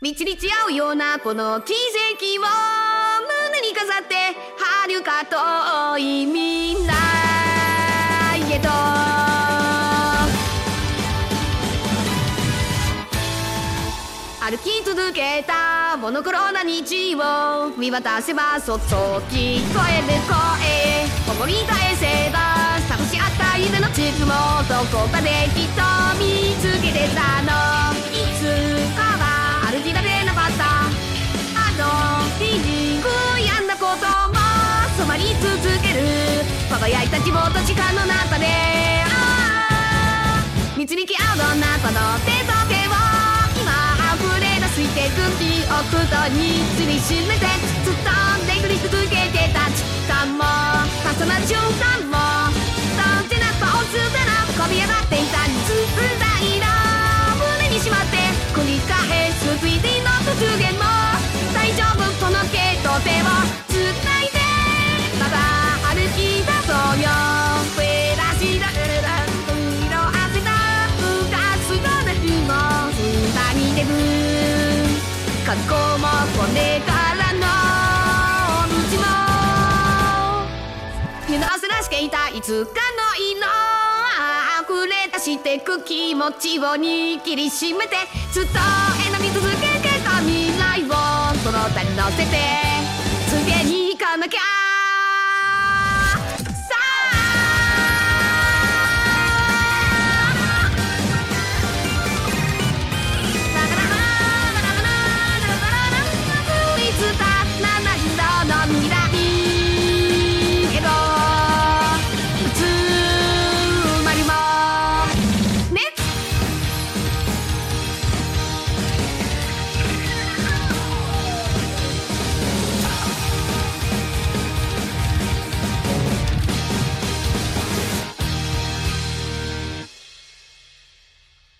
に違うようなこの奇跡を胸に飾って遥か遠い未来へと歩き続けたモノクロな日を見渡せばそっと聞こえる声思い返せば探し合った夢の地図もどこかできっと見つけてたのいつかは歩き出せなかったあの日に悔やんだことも染まり続ける輝いた希望と時間の中で導き合うどんなこの手と手をついてく記憶と握りしめてずっと巡り続けてた時間も重なる瞬間もどんちなポーズでな込み上がっていた熱大な胸にしまって繰り返すスピーディーの突然も大丈夫この手と手をつないでまた歩き出そうよ照らし出る色あせた昔の日もつないでる覚悟もこれからの道も湯の汗らしていたいつかの色溢れ出してく気持ちを握りしめてずっと選び続けてた未来をその手に乗せて次に行かなきゃ